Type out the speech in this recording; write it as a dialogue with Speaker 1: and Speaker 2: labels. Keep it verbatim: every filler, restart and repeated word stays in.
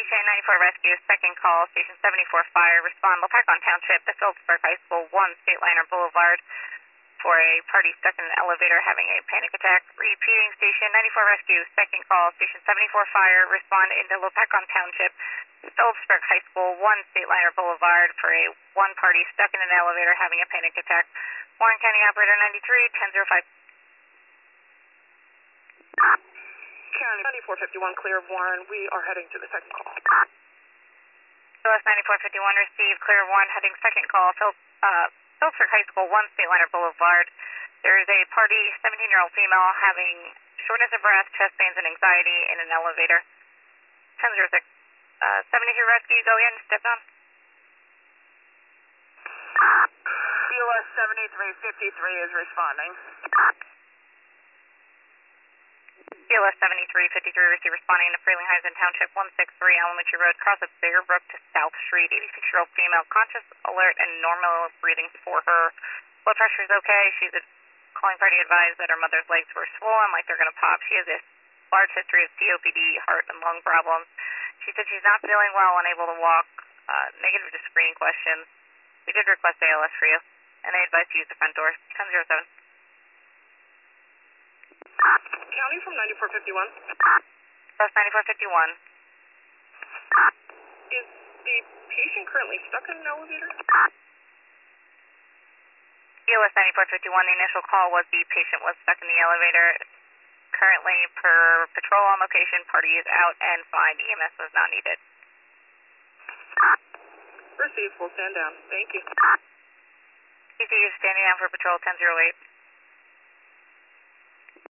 Speaker 1: Station ninety-four Rescue, second call, Station seventy-four Fire, respond Lopakon Township, the Phillipsburg High School, one State Liner Boulevard, for a party stuck in an elevator having a panic attack. Repeating, Station ninety-four Rescue, second call, Station seventy-four Fire, respond into Lopakon Township, Phillipsburg High School, one State Liner Boulevard, for a one party stuck in an elevator having a panic attack. Warren County Operator ninety-three, ten oh five.
Speaker 2: County ninety-four fifty-one, clear of Warren. We are heading to the second call.
Speaker 1: O S ninety-four fifty-one, receive, clear of Warren, heading second call, Phil, uh, Phillipsburg High School, one State Liner Boulevard. There is a party, seventeen-year-old female, having shortness of breath, chest pains, and anxiety in an elevator. ten oh six. Uh, seventy-two Rescue, go in, step down.
Speaker 2: B O S seventy-three fifty-three is responding.
Speaker 1: B O S seventy-three fifty-three, receive, responding to Frelinghuysen Township, one sixty-three Elementary Road, cross of Bigger Brook to South Street. eighty-six-year-old female, conscious, alert, and normal breathing for her. Blood pressure is okay. She's a calling party advised that her mother's legs were swollen like they're going to pop. She has a large history of C O P D, heart, and lung problems. She said she's not feeling well, unable to walk, uh, negative to screening questions. We did request A L S for you, and they advised to use the front door. ten oh seven.
Speaker 2: County from ninety-four fifty-one.
Speaker 1: Plus ninety-four fifty-one.
Speaker 2: Is the patient currently stuck in an elevator?
Speaker 1: B O S ninety-four fifty-one, the initial call was the patient was stuck in the elevator. Currently, per patrol on location, party is out and fine. E M S was not needed.
Speaker 2: Received, we'll stand down. Thank you.
Speaker 1: C C U standing down for patrol ten oh eight.